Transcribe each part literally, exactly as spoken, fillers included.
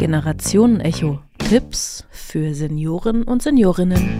Generationen-Echo. Tipps für Senioren und Seniorinnen.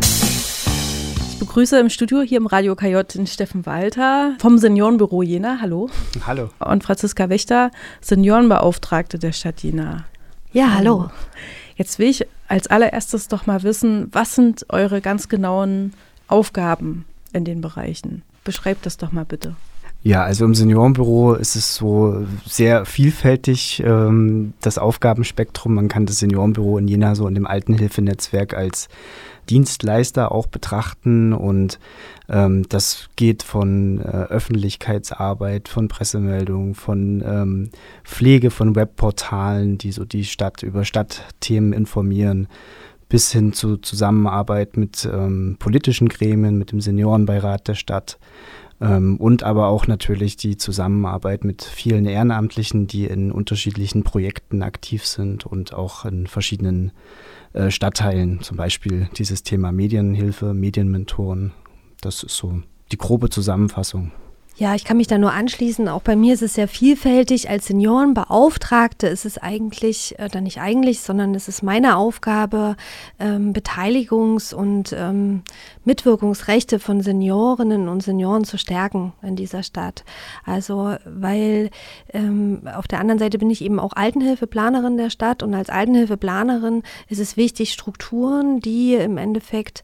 Ich begrüße im Studio hier im Radio K J den Steffen Walter vom Seniorenbüro Jena. Hallo. Hallo. Und Franziska Wächter, Seniorenbeauftragte der Stadt Jena. Ja, hallo. Jetzt will ich als allererstes doch mal wissen, was sind eure ganz genauen Aufgaben in den Bereichen? Beschreibt das doch mal bitte. Ja, also im Seniorenbüro ist es so sehr vielfältig, ähm, das Aufgabenspektrum. Man kann das Seniorenbüro in Jena so in dem Altenhilfenetzwerk als Dienstleister auch betrachten und ähm, das geht von äh, Öffentlichkeitsarbeit, von Pressemeldungen, von ähm, Pflege von Webportalen, die so die Stadt über Stadtthemen informieren, bis hin zu Zusammenarbeit mit ähm, politischen Gremien, mit dem Seniorenbeirat der Stadt. Ähm, und aber auch natürlich die Zusammenarbeit mit vielen Ehrenamtlichen, die in unterschiedlichen Projekten aktiv sind und auch in verschiedenen äh, Stadtteilen, zum Beispiel dieses Thema Medienhilfe, Medienmentoren. Das ist so die grobe Zusammenfassung. Ja, ich kann mich da nur anschließen. Auch bei mir ist es sehr vielfältig. Als Seniorenbeauftragte ist es eigentlich, oder nicht eigentlich, sondern es ist meine Aufgabe, ähm, Beteiligungs- und ähm, Mitwirkungsrechte von Seniorinnen und Senioren zu stärken in dieser Stadt. Also, weil ähm, auf der anderen Seite bin ich eben auch Altenhilfeplanerin der Stadt und als Altenhilfeplanerin ist es wichtig, Strukturen, die im Endeffekt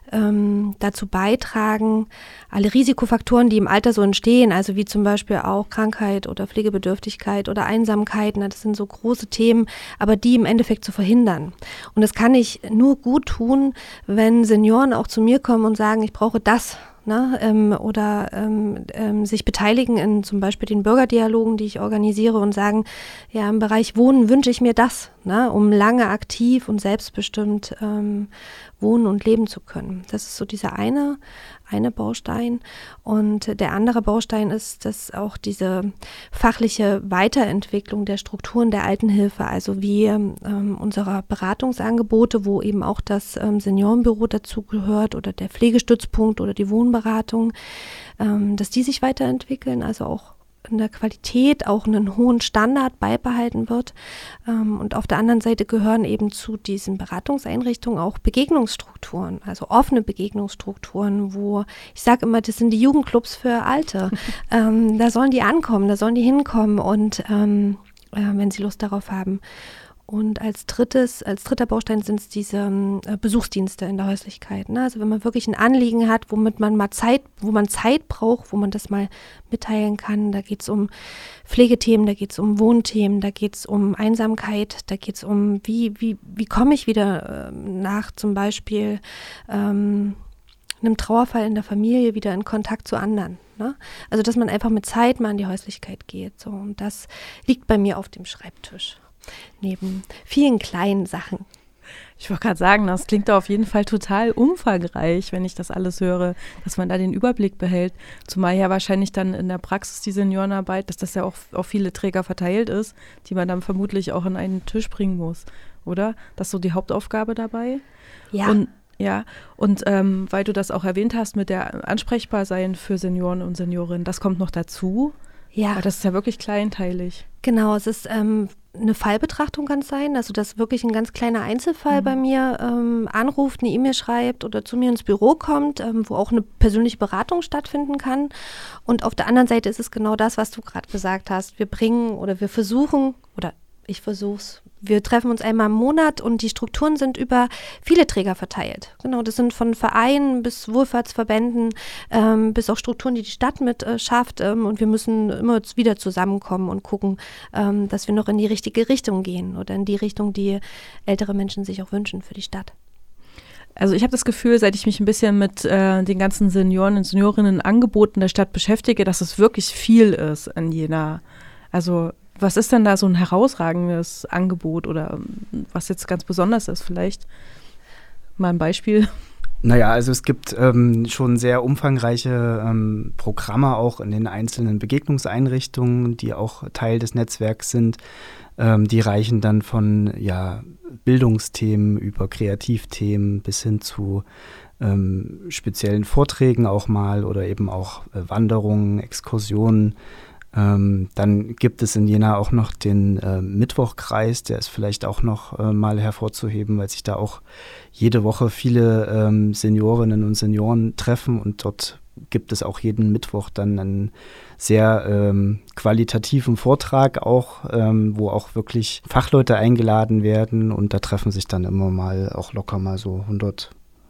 ähm, dazu beitragen, alle Risikofaktoren, die im Alter so entstehen, also wie zum Beispiel auch Krankheit oder Pflegebedürftigkeit oder Einsamkeit, na, das sind so große Themen, aber die im Endeffekt zu verhindern. Und das kann ich nur gut tun, wenn Senioren auch zu mir kommen und sagen, ich brauche das. Ne, ähm, oder ähm, ähm, sich beteiligen in zum Beispiel den Bürgerdialogen, die ich organisiere und sagen, ja, im Bereich Wohnen wünsche ich mir das, ne, um lange aktiv und selbstbestimmt ähm, wohnen und leben zu können. Das ist so dieser eine, eine Baustein. Und der andere Baustein ist, dass auch diese fachliche Weiterentwicklung der Strukturen der Altenhilfe, also wie ähm, unserer Beratungsangebote, wo eben auch das ähm, Seniorenbüro dazugehört oder der Pflegestützpunkt oder die Wohnberatung, ähm, dass die sich weiterentwickeln, also auch in der Qualität auch einen hohen Standard beibehalten wird. Ähm, und auf der anderen Seite gehören eben zu diesen Beratungseinrichtungen auch Begegnungsstrukturen, also offene Begegnungsstrukturen, wo ich sage immer, das sind die Jugendclubs für Alte. ähm, da sollen die ankommen, da sollen die hinkommen und ähm, äh, wenn sie Lust darauf haben. Und als drittes, als dritter Baustein sind es diese äh, Besuchsdienste in der Häuslichkeit. Ne? Also wenn man wirklich ein Anliegen hat, womit man mal Zeit, wo man Zeit braucht, wo man das mal mitteilen kann, da geht es um Pflegethemen, da geht es um Wohnthemen, da geht es um Einsamkeit, da geht es um, wie, wie, wie komme ich wieder äh, nach zum Beispiel ähm, einem Trauerfall in der Familie wieder in Kontakt zu anderen. Ne? Also dass man einfach mit Zeit mal in die Häuslichkeit geht. So. Und das liegt bei mir auf dem Schreibtisch. Neben vielen kleinen Sachen. Ich wollte gerade sagen, das klingt da auf jeden Fall total umfangreich, wenn ich das alles höre, dass man da den Überblick behält. Zumal ja wahrscheinlich dann in der Praxis die Seniorenarbeit, dass das ja auch auf viele Träger verteilt ist, die man dann vermutlich auch an einen Tisch bringen muss, oder? Das ist so die Hauptaufgabe dabei? Ja. Und, ja, und ähm, weil du das auch erwähnt hast mit der Ansprechbarsein für Senioren und Seniorinnen, das kommt noch dazu? Ja. Aber das ist ja wirklich kleinteilig. Genau, es ist ähm, eine Fallbetrachtung kann es sein, also dass wirklich ein ganz kleiner Einzelfall mhm. bei mir ähm, anruft, eine E-Mail schreibt oder zu mir ins Büro kommt, ähm, wo auch eine persönliche Beratung stattfinden kann. Und auf der anderen Seite ist es genau das, was du gerade gesagt hast. Wir bringen oder wir versuchen oder ich versuch's. Wir treffen uns einmal im Monat und die Strukturen sind über viele Träger verteilt. Genau, das sind von Vereinen bis Wohlfahrtsverbänden, ähm, bis auch Strukturen, die die Stadt mit äh, schafft. Ähm, und wir müssen immer wieder zusammenkommen und gucken, ähm, dass wir noch in die richtige Richtung gehen oder in die Richtung, die ältere Menschen sich auch wünschen für die Stadt. Also ich habe das Gefühl, seit ich mich ein bisschen mit äh, den ganzen Senioren und Seniorinnen-Angeboten der Stadt beschäftige, dass es wirklich viel ist in Jena. Also was ist denn da so ein herausragendes Angebot oder was jetzt ganz besonders ist vielleicht? Mal ein Beispiel. Naja, also es gibt ähm, schon sehr umfangreiche ähm, Programme auch in den einzelnen Begegnungseinrichtungen, die auch Teil des Netzwerks sind. Ähm, die reichen dann von ja, Bildungsthemen über Kreativthemen bis hin zu ähm, speziellen Vorträgen auch mal oder eben auch äh, Wanderungen, Exkursionen. Ähm, dann gibt es in Jena auch noch den äh, Mittwochkreis, der ist vielleicht auch noch äh, mal hervorzuheben, weil sich da auch jede Woche viele ähm, Seniorinnen und Senioren treffen und dort gibt es auch jeden Mittwoch dann einen sehr ähm, qualitativen Vortrag auch, ähm, wo auch wirklich Fachleute eingeladen werden und da treffen sich dann immer mal auch locker mal so hundert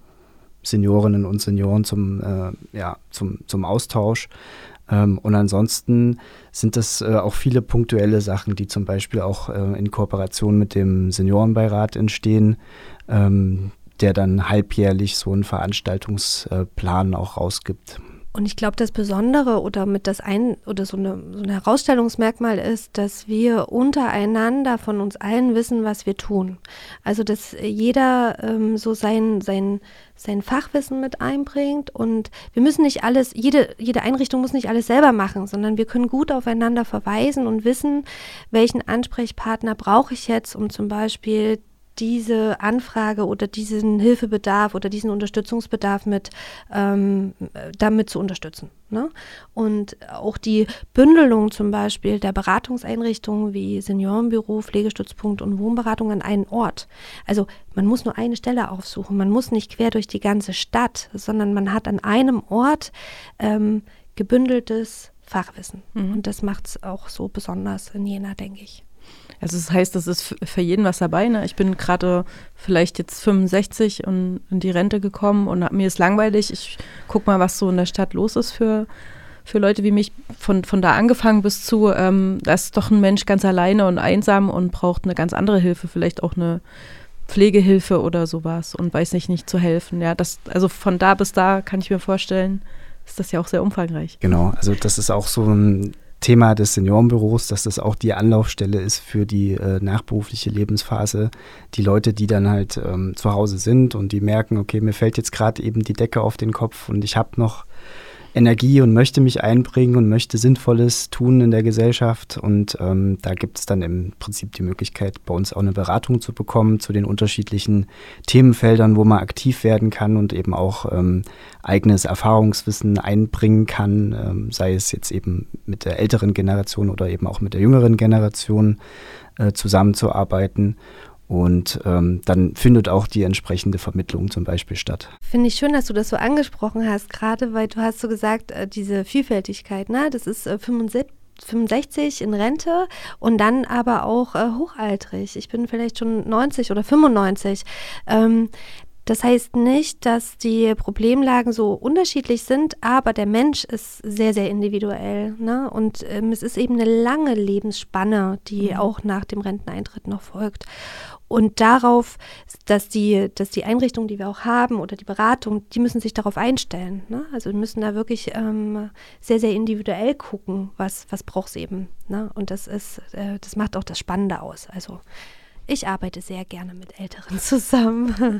Seniorinnen und Senioren zum, äh, ja, zum, zum Austausch. Ähm, und ansonsten sind das äh, auch viele punktuelle Sachen, die zum Beispiel auch äh, in Kooperation mit dem Seniorenbeirat entstehen, ähm, der dann halbjährlich so einen Veranstaltungsplan auch rausgibt. Und ich glaube, das Besondere oder mit das ein oder so, eine, so ein Herausstellungsmerkmal ist, dass wir untereinander von uns allen wissen, was wir tun. Also dass jeder ähm, so sein, sein, sein Fachwissen mit einbringt und wir müssen nicht alles, jede, jede Einrichtung muss nicht alles selber machen, sondern wir können gut aufeinander verweisen und wissen, welchen Ansprechpartner brauche ich jetzt, um zum Beispiel diese Anfrage oder diesen Hilfebedarf oder diesen Unterstützungsbedarf mit ähm, damit zu unterstützen. Ne? Und auch die Bündelung zum Beispiel der Beratungseinrichtungen wie Seniorenbüro, Pflegestützpunkt und Wohnberatung an einen Ort. Also man muss nur eine Stelle aufsuchen, man muss nicht quer durch die ganze Stadt, sondern man hat an einem Ort ähm, gebündeltes Fachwissen. Mhm. Und das macht es auch so besonders in Jena, denke ich. Also das heißt, es ist für jeden was dabei. Ne? Ich bin gerade vielleicht jetzt fünfundsechzig und in die Rente gekommen und mir ist langweilig. Ich gucke mal, was so in der Stadt los ist für, für Leute wie mich. Von, von da angefangen bis zu, ähm, da ist doch ein Mensch ganz alleine und einsam und braucht eine ganz andere Hilfe, vielleicht auch eine Pflegehilfe oder sowas und weiß nicht, nicht zu helfen. Ja, das, also von da bis da kann ich mir vorstellen, ist das ja auch sehr umfangreich. Genau, also das ist auch so ein Thema des Seniorenbüros, dass das auch die Anlaufstelle ist für die äh, nachberufliche Lebensphase. Die Leute, die dann halt ähm, zu Hause sind und die merken, okay, mir fällt jetzt gerade eben die Decke auf den Kopf und ich habe noch Energie und möchte mich einbringen und möchte Sinnvolles tun in der Gesellschaft. Und ähm, da gibt es dann im Prinzip die Möglichkeit, bei uns auch eine Beratung zu bekommen zu den unterschiedlichen Themenfeldern, wo man aktiv werden kann und eben auch ähm, eigenes Erfahrungswissen einbringen kann, ähm, sei es jetzt eben mit der älteren Generation oder eben auch mit der jüngeren Generation äh, zusammenzuarbeiten. Und ähm, dann findet auch die entsprechende Vermittlung zum Beispiel statt. Finde ich schön, dass du das so angesprochen hast, gerade weil du hast so gesagt, äh, diese Vielfältigkeit, ne? Das ist äh, fünfundsechzig in Rente und dann aber auch äh, hochaltrig. Ich bin vielleicht schon neunzig oder fünfundneunzig. Ähm, Das heißt nicht, dass die Problemlagen so unterschiedlich sind, aber der Mensch ist sehr, sehr individuell. Ne? Und ähm, es ist eben eine lange Lebensspanne, die mhm. auch nach dem Renteneintritt noch folgt. Und darauf, dass die, dass die Einrichtungen, die wir auch haben oder die Beratung, die müssen sich darauf einstellen. Ne? Also wir müssen da wirklich ähm, sehr, sehr individuell gucken, was, was braucht es eben. Ne? Und das ist, äh, das macht auch das Spannende aus. Also ich arbeite sehr gerne mit Älteren zusammen.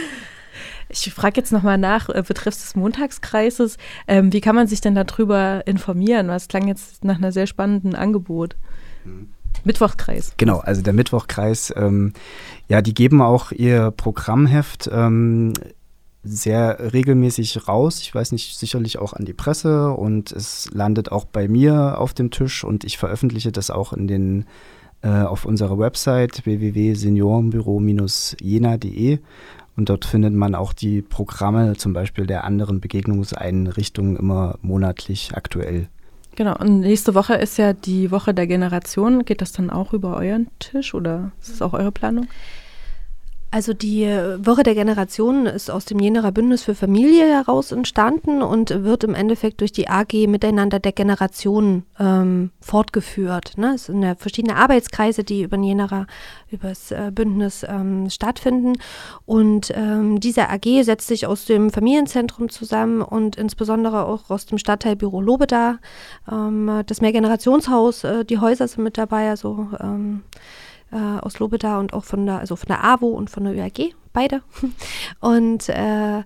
Ich frage jetzt nochmal nach, äh, betreffs des Montagskreises, ähm, wie kann man sich denn darüber informieren? Das klang jetzt nach einer sehr spannenden Angebot. Mhm. Mittwochkreis. Genau, also der Mittwochkreis, ähm, ja, die geben auch ihr Programmheft ähm, sehr regelmäßig raus. Ich weiß nicht, sicherlich auch an die Presse und es landet auch bei mir auf dem Tisch und ich veröffentliche das auch in den auf unserer Website w w w punkt seniorenbüro dash jena punkt de und dort findet man auch die Programme zum Beispiel der anderen Begegnungseinrichtungen immer monatlich aktuell. Genau, und nächste Woche ist ja die Woche der Generation. Geht das dann auch über euren Tisch oder ist das auch eure Planung? Also die Woche der Generation ist aus dem Jenerer Bündnis für Familie heraus entstanden und wird im Endeffekt durch die A G Miteinander der Generationen ähm, fortgeführt. Ne? Es sind ja verschiedene Arbeitskreise, die über den Jenerer, über das äh, Bündnis ähm, stattfinden. Und ähm, diese A G setzt sich aus dem Familienzentrum zusammen und insbesondere auch aus dem Stadtteilbüro Lobeda. Ähm, das Mehrgenerationshaus, äh, die Häuser sind mit dabei, also ähm, Äh, aus Lobeda und auch von der, also von der A W O und von der Ö A G, beide. Und, äh,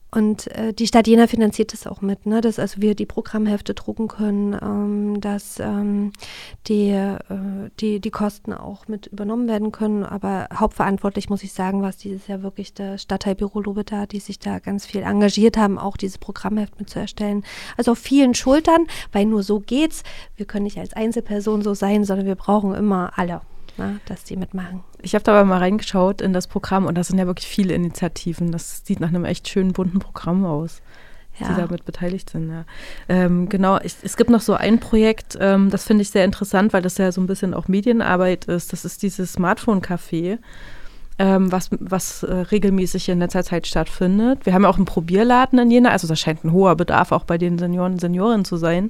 Und äh, die Stadt Jena finanziert das auch mit, ne? Dass also wir die Programmhefte drucken können, ähm, dass ähm, die, äh, die, die Kosten auch mit übernommen werden können. Aber hauptverantwortlich, muss ich sagen, war es dieses Jahr wirklich der Stadtteilbüro Lobeda, die sich da ganz viel engagiert haben, auch dieses Programmheft mit zu erstellen. Also auf vielen Schultern, weil nur so geht's. Wir können nicht als Einzelperson so sein, sondern wir brauchen immer alle. Na, dass die mitmachen. Ich habe da aber mal reingeschaut in das Programm und da sind ja wirklich viele Initiativen. Das sieht nach einem echt schönen, bunten Programm aus, ja. die damit beteiligt sind. Ja. Ähm, genau, ich, es gibt noch so ein Projekt, ähm, das finde ich sehr interessant, weil das ja so ein bisschen auch Medienarbeit ist. Das ist dieses Smartphone-Café, ähm, was, was äh, regelmäßig in letzter Zeit stattfindet. Wir haben ja auch einen Probierladen in Jena, also da scheint ein hoher Bedarf auch bei den Senioren und Seniorinnen zu sein.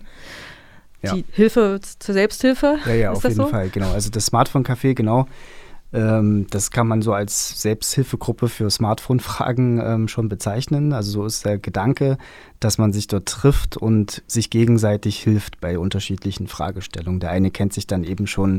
Ja. Die Hilfe zur Selbsthilfe? Ja, ja, ist auf das jeden so? Fall, genau. Also das Smartphone-Café, genau, ähm, das kann man so als Selbsthilfegruppe für Smartphone-Fragen ähm, schon bezeichnen. Also so ist der Gedanke, dass man sich dort trifft und sich gegenseitig hilft bei unterschiedlichen Fragestellungen. Der eine kennt sich dann eben schon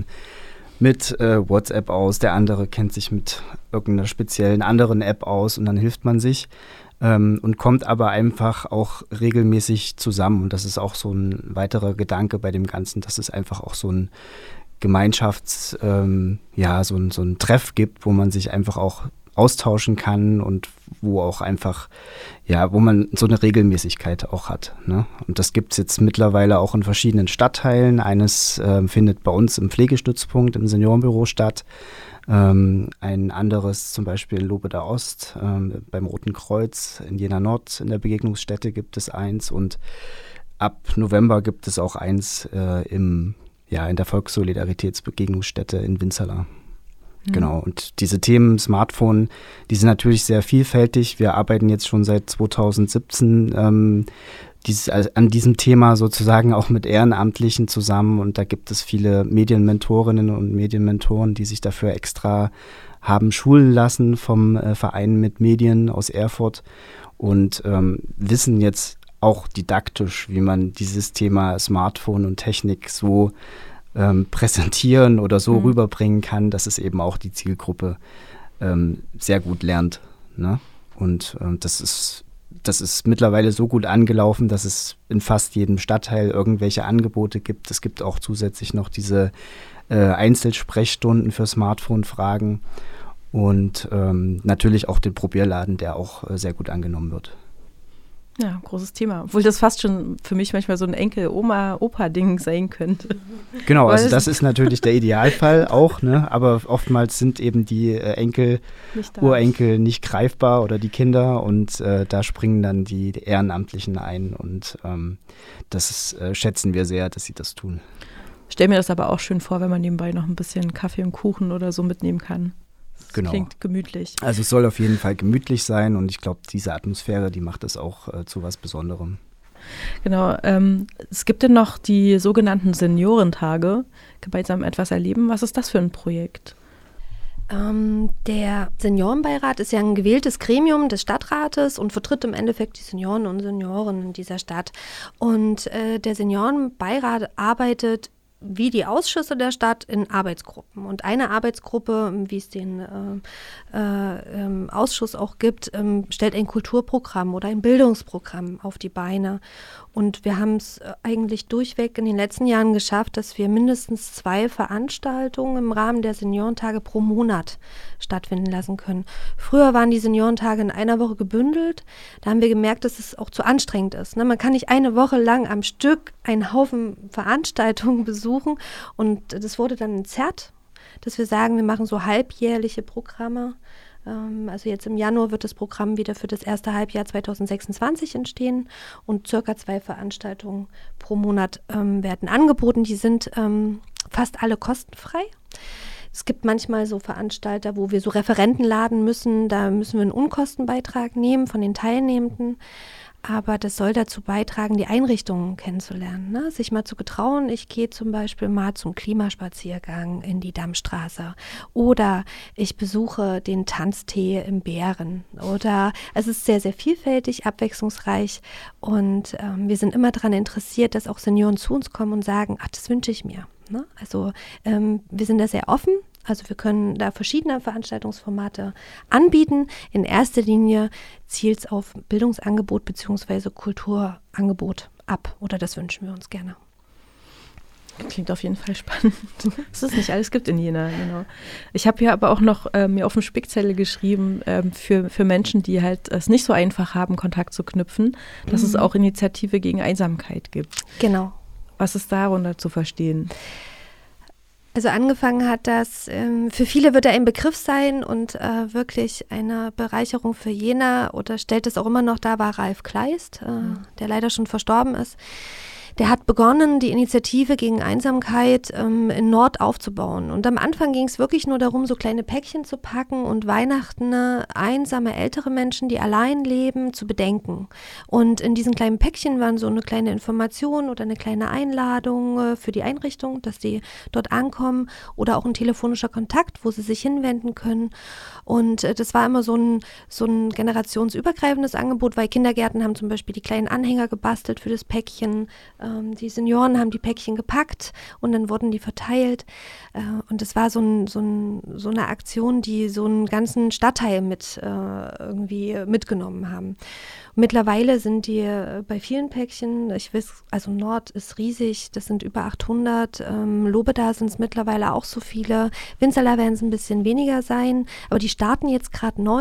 mit äh, WhatsApp aus, der andere kennt sich mit irgendeiner speziellen anderen App aus und dann hilft man sich. Ähm, und kommt aber einfach auch regelmäßig zusammen. Und das ist auch so ein weiterer Gedanke bei dem Ganzen, dass es einfach auch so ein Gemeinschafts-, ähm, ja, so ein, so ein Treff gibt, wo man sich einfach auch austauschen kann und wo auch einfach, ja, wo man so eine Regelmäßigkeit auch hat. Ne? Und das gibt es jetzt mittlerweile auch in verschiedenen Stadtteilen. Eines äh, findet bei uns im Pflegestützpunkt im Seniorenbüro statt. Ähm, ein anderes zum Beispiel in Lobeda Ost, ähm, beim Roten Kreuz, in Jena Nord in der Begegnungsstätte gibt es eins und ab November gibt es auch eins äh, im, ja, in der Volkssolidaritätsbegegnungsstätte in Winzerla. Mhm. Genau, und diese Themen Smartphone, die sind natürlich sehr vielfältig. Wir arbeiten jetzt schon seit zweitausendsiebzehn ähm, Dieses, also an diesem Thema sozusagen auch mit Ehrenamtlichen zusammen und da gibt es viele Medienmentorinnen und Medienmentoren, die sich dafür extra haben schulen lassen vom äh, Verein mit Medien aus Erfurt und ähm, wissen jetzt auch didaktisch, wie man dieses Thema Smartphone und Technik so ähm, präsentieren oder so mhm. rüberbringen kann, dass es eben auch die Zielgruppe ähm, sehr gut lernt. Ne? Und ähm, das ist Das ist mittlerweile so gut angelaufen, dass es in fast jedem Stadtteil irgendwelche Angebote gibt. Es gibt auch zusätzlich noch diese äh, Einzelsprechstunden für Smartphone-Fragen und ähm, natürlich auch den Probierladen, der auch äh, sehr gut angenommen wird. Ja, großes Thema. Obwohl das fast schon für mich manchmal so ein Enkel-Oma-Opa-Ding sein könnte. Genau, also das ist natürlich der Idealfall auch, ne? Aber oftmals sind eben die äh, Enkel, nicht Urenkel nicht greifbar oder die Kinder und äh, da springen dann die, die Ehrenamtlichen ein und ähm, das ist, äh, schätzen wir sehr, dass sie das tun. Ich stelle mir das aber auch schön vor, wenn man nebenbei noch ein bisschen Kaffee und Kuchen oder so mitnehmen kann. Das genau. Klingt gemütlich. Also es soll auf jeden Fall gemütlich sein und ich glaube, diese Atmosphäre, die macht es auch äh, zu was Besonderem. Genau. Ähm, es gibt ja noch die sogenannten Seniorentage, gemeinsam etwas erleben. Was ist das für ein Projekt? Ähm, der Seniorenbeirat ist ja ein gewähltes Gremium des Stadtrates und vertritt im Endeffekt die Senioren und Senioren in dieser Stadt. Und äh, der Seniorenbeirat arbeitet wie die Ausschüsse der Stadt in Arbeitsgruppen. Und eine Arbeitsgruppe, wie es den äh, äh, ähm, Ausschuss auch gibt, ähm, stellt ein Kulturprogramm oder ein Bildungsprogramm auf die Beine. Und wir haben es eigentlich durchweg in den letzten Jahren geschafft, dass wir mindestens zwei Veranstaltungen im Rahmen der Seniorentage pro Monat stattfinden lassen können. Früher waren die Seniorentage in einer Woche gebündelt. Da haben wir gemerkt, dass es auch zu anstrengend ist. Ne? Man kann nicht eine Woche lang am Stück einen Haufen Veranstaltungen besuchen. Und das wurde dann entzerrt, dass wir sagen, wir machen so halbjährliche Programme. Also jetzt im Januar wird das Programm wieder für das erste Halbjahr zweitausendsechsundzwanzig entstehen und circa zwei Veranstaltungen pro Monat ähm, werden angeboten. Die sind ähm, fast alle kostenfrei. Es gibt manchmal so Veranstalter, wo wir so Referenten laden müssen. Da müssen wir einen Unkostenbeitrag nehmen von den Teilnehmenden. Aber das soll dazu beitragen, die Einrichtungen kennenzulernen, ne? Sich mal zu getrauen. Ich gehe zum Beispiel mal zum Klimaspaziergang in die Dammstraße oder ich besuche den Tanztee im Bären oder es ist sehr, sehr vielfältig, abwechslungsreich und ähm, wir sind immer daran interessiert, dass auch Senioren zu uns kommen und sagen, ach, das wünsche ich mir. Ne? Also ähm, wir sind da sehr offen. Also wir können da verschiedene Veranstaltungsformate anbieten. In erster Linie zielt es auf Bildungsangebot bzw. Kulturangebot ab oder das wünschen wir uns gerne. Klingt auf jeden Fall spannend. Was es nicht alles gibt in Jena, genau. Ich habe ja aber auch noch äh, mir auf dem Spickzettel geschrieben, ähm, für, für Menschen, die halt es nicht so einfach haben, Kontakt zu knüpfen, dass mhm. es auch Initiative gegen Einsamkeit gibt. Genau. Was ist darunter zu verstehen? Also angefangen hat das, ähm, für viele wird er ein Begriff sein und äh, wirklich eine Bereicherung für Jena oder stellt es auch immer noch dar, war Ralf Kleist, äh, mhm. der leider schon verstorben ist. Der hat begonnen, die Initiative gegen Einsamkeit ähm, in Nord aufzubauen. Und am Anfang ging es wirklich nur darum, so kleine Päckchen zu packen und Weihnachten einsame ältere Menschen, die allein leben, zu bedenken. Und in diesen kleinen Päckchen waren so eine kleine Information oder eine kleine Einladung äh, für die Einrichtung, dass die dort ankommen oder auch ein telefonischer Kontakt, wo sie sich hinwenden können. Und äh, das war immer so ein, so ein generationsübergreifendes Angebot, weil Kindergärten haben zum Beispiel die kleinen Anhänger gebastelt für das Päckchen. Die Senioren haben die Päckchen gepackt und dann wurden die verteilt. Und es war so, ein, so, ein, so eine Aktion, die so einen ganzen Stadtteil mit äh, irgendwie mitgenommen haben. Mittlerweile sind die bei vielen Päckchen, ich weiß, also Nord ist riesig, das sind über achthundert. Ähm, Lobeda sind es mittlerweile auch so viele. Winzerla werden es ein bisschen weniger sein, aber die starten jetzt gerade neu.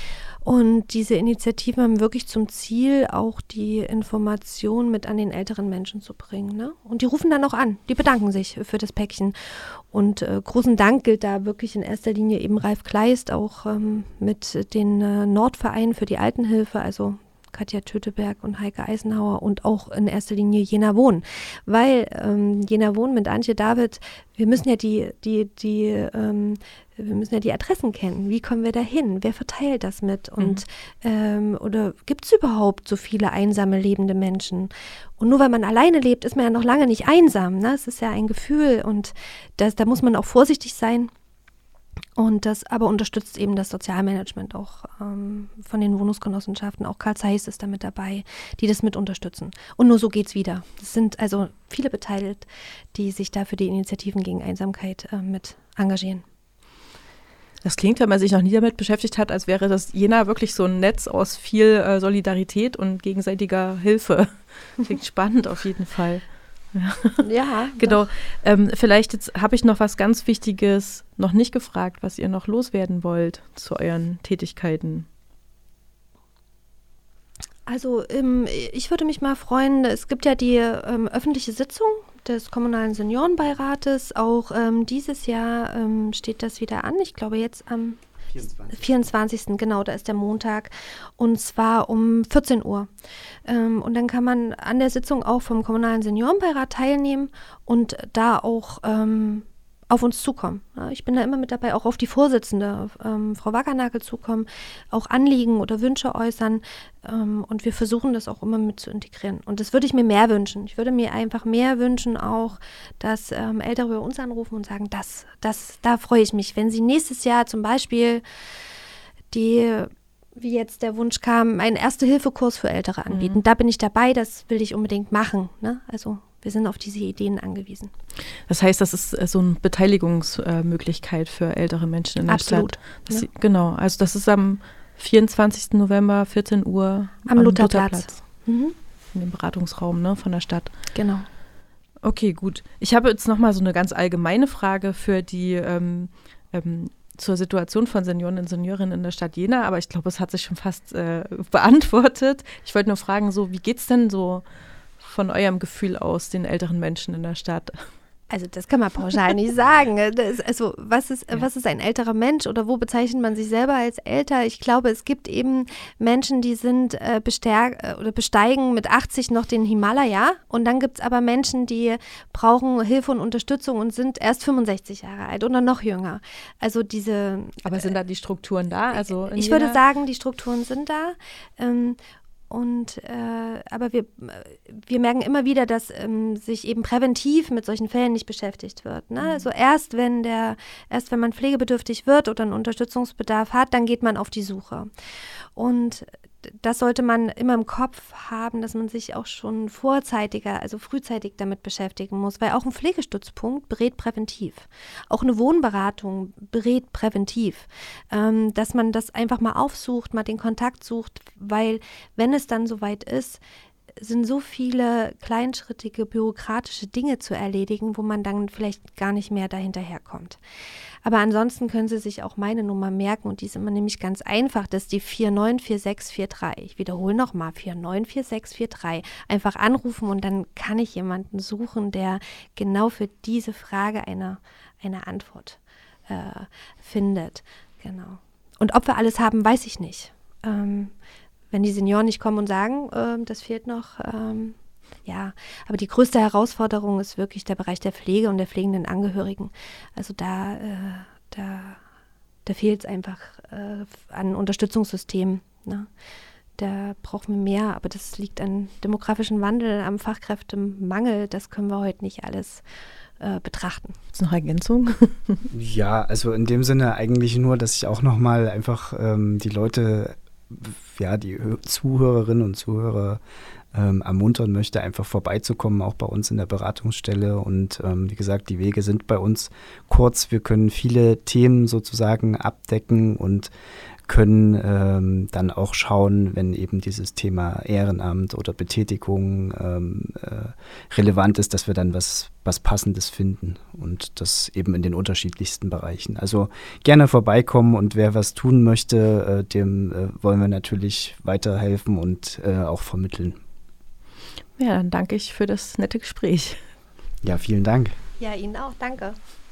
Und diese Initiativen haben wirklich zum Ziel, auch die Information mit an den älteren Menschen zu bringen. Ne? Und die rufen dann auch an, die bedanken sich für das Päckchen. Und äh, großen Dank gilt da wirklich in erster Linie eben Ralf Kleist, auch ähm, mit den äh, Nordvereinen für die Altenhilfe, also Katja Töteberg und Heike Eisenhauer und auch in erster Linie Jena Wohnen. Weil ähm, Jena Wohnen mit Antje David, wir müssen ja die, die, die, ähm, wir müssen ja die Adressen kennen. Wie kommen wir da hin? Wer verteilt das mit? Und mhm. ähm, oder gibt es überhaupt so viele einsame lebende Menschen? Und nur weil man alleine lebt, ist man ja noch lange nicht einsam. Ne? Es ist ja ein Gefühl und das, da muss man auch vorsichtig sein. Und das aber unterstützt eben das Sozialmanagement auch ähm, von den Wohnungsgenossenschaften. Auch Karl Zeiss ist da mit dabei, die das mit unterstützen. Und nur so geht's wieder. Es sind also viele beteiligt, die sich da für die Initiativen gegen Einsamkeit äh, mit engagieren. Das klingt, wenn man sich noch nie damit beschäftigt hat, als wäre das Jena wirklich so ein Netz aus viel äh, Solidarität und gegenseitiger Hilfe. Klingt spannend auf jeden Fall. Ja, ja genau. Ähm, vielleicht jetzt habe ich noch was ganz Wichtiges noch nicht gefragt, was ihr noch loswerden wollt zu euren Tätigkeiten. Also ähm, ich würde mich mal freuen, es gibt ja die ähm, öffentliche Sitzung des Kommunalen Seniorenbeirates. Auch ähm, dieses Jahr ähm, steht das wieder an. Ich glaube jetzt am vierundzwanzigsten Genau, da ist der Montag und zwar um vierzehn Uhr. Ähm, und dann kann man an der Sitzung auch vom Kommunalen Seniorenbeirat teilnehmen und da auch ähm, auf uns zukommen. Ja, ich bin da immer mit dabei, auch auf die Vorsitzende, ähm, Frau Wackernagel zukommen, auch Anliegen oder Wünsche äußern ähm, und wir versuchen das auch immer mit zu integrieren. Und das würde ich mir mehr wünschen. Ich würde mir einfach mehr wünschen auch, dass ähm, Ältere bei uns anrufen und sagen, das, das, da freue ich mich. Wenn sie nächstes Jahr zum Beispiel die, wie jetzt der Wunsch kam, einen Erste-Hilfe-Kurs für Ältere anbieten, mhm. da bin ich dabei, das will ich unbedingt machen. Ne? Also wir sind auf diese Ideen angewiesen. Das heißt, das ist so eine Beteiligungsmöglichkeit für ältere Menschen in der Absolut, Stadt. Absolut. Ja. Genau, also das ist am vierundzwanzigsten November, vierzehn Uhr am, am Lutherplatz. Lutherplatz. Mhm. In dem Beratungsraum, ne, von der Stadt. Genau. Okay, gut. Ich habe jetzt nochmal so eine ganz allgemeine Frage für die ähm, ähm, zur Situation von Senioren und Seniorinnen in der Stadt Jena, aber ich glaube, es hat sich schon fast äh, beantwortet. Ich wollte nur fragen, so, wie geht's denn so von eurem Gefühl aus den älteren Menschen in der Stadt? Also das kann man pauschal nicht sagen. Das, also was ist, ja. was ist ein älterer Mensch oder wo bezeichnet man sich selber als älter? Ich glaube, es gibt eben Menschen, die sind äh, bestärk- oder besteigen mit achtzig noch den Himalaya und dann gibt es aber Menschen, die brauchen Hilfe und Unterstützung und sind erst fünfundsechzig Jahre alt oder noch jünger. Also diese. Aber sind da die Strukturen da? Also ich würde sagen, die Strukturen sind da. Ähm, Und äh, aber wir, wir merken immer wieder, dass ähm, sich eben präventiv mit solchen Fällen nicht beschäftigt wird. Ne? Mhm. Also erst wenn der, erst wenn man pflegebedürftig wird oder einen Unterstützungsbedarf hat, dann geht man auf die Suche. Und das sollte man immer im Kopf haben, dass man sich auch schon vorzeitiger, also frühzeitig damit beschäftigen muss, weil auch ein Pflegestützpunkt berät präventiv. Auch eine Wohnberatung berät präventiv. Ähm, dass man das einfach mal aufsucht, mal den Kontakt sucht, weil wenn es dann soweit ist, sind so viele kleinschrittige, bürokratische Dinge zu erledigen, wo man dann vielleicht gar nicht mehr dahinterherkommt. Aber ansonsten können Sie sich auch meine Nummer merken und die ist immer nämlich ganz einfach. Das ist die vier neun vier sechs vier drei. Ich wiederhole nochmal, vier neun vier sechs vier drei. Einfach anrufen und dann kann ich jemanden suchen, der genau für diese Frage eine, eine Antwort äh, findet. Genau. Und ob wir alles haben, weiß ich nicht. Ähm, wenn die Senioren nicht kommen und sagen, äh, das fehlt noch, ähm, ja, aber die größte Herausforderung ist wirklich der Bereich der Pflege und der pflegenden Angehörigen. Also da, äh, da, da fehlt es einfach äh, an Unterstützungssystemen. Ne? Da brauchen wir mehr, aber das liegt an demografischen Wandel, am Fachkräftemangel. Das können wir heute nicht alles äh, betrachten. Ist noch Ergänzung? Ja, also in dem Sinne eigentlich nur, dass ich auch nochmal einfach ähm, die Leute, ja, die Zuhörerinnen und Zuhörer Ähm, ermuntern möchte, einfach vorbeizukommen, auch bei uns in der Beratungsstelle. Und ähm, wie gesagt, die Wege sind bei uns kurz. Wir können viele Themen sozusagen abdecken und können ähm, dann auch schauen, wenn eben dieses Thema Ehrenamt oder Betätigung ähm, äh, relevant ist, dass wir dann was, was Passendes finden und das eben in den unterschiedlichsten Bereichen. Also gerne vorbeikommen und wer was tun möchte, äh, dem äh, wollen wir natürlich weiterhelfen und äh, auch vermitteln. Ja, dann danke ich für das nette Gespräch. Ja, vielen Dank. Ja, Ihnen auch. Danke.